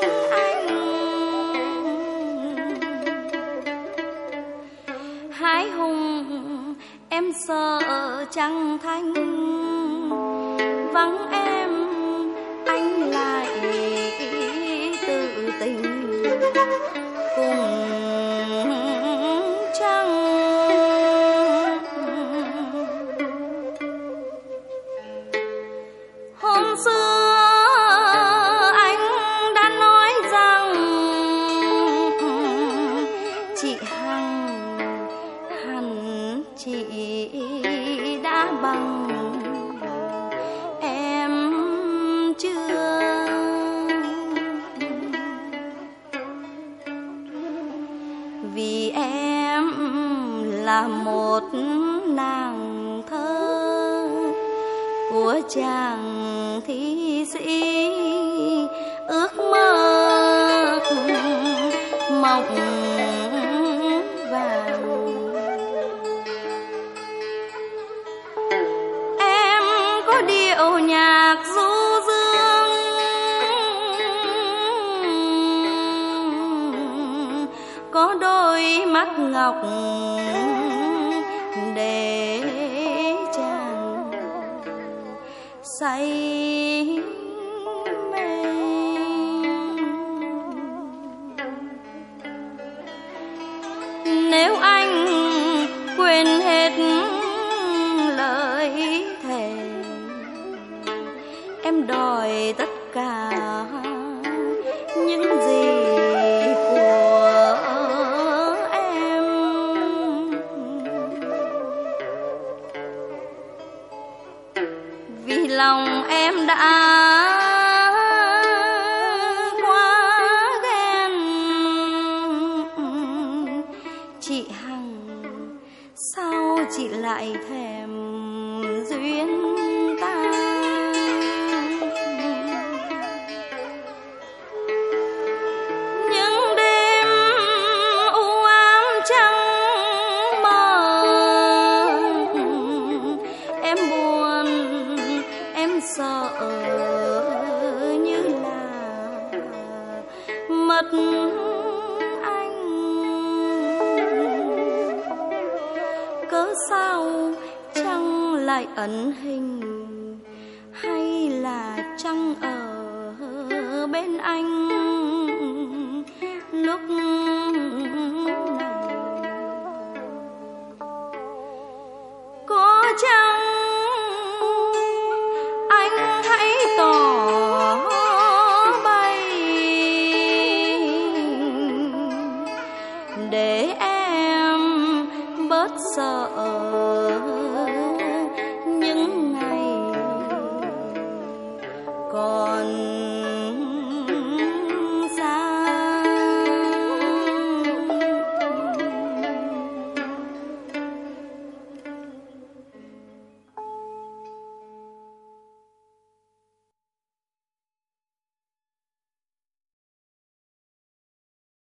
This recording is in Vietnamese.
anh. Hái hùng em sợ chẳng thanh, vắng em anh lại tự tình cùng trăng. Hôm xưa anh đã nói rằng chị Hằng hẳn chị đã bằng em chưa. Vì em là một nàng thơ của chàng thi sĩ ước mơ mộng vàng. Em có điệu nhạc du dương, có đôi mắt ngọc để chàng say mê. Nếu anh quên hết lời thề, em đòi tất cả những gì của em. Vì lòng em đã quá ghen, chị Hằng sao chị lại thèm duyên ta. Những đêm u ám trăng mờ, em buồn em sợ như là mất anh. Cớ sao trăng lại ẩn hình, hay là trăng ở bên anh lúc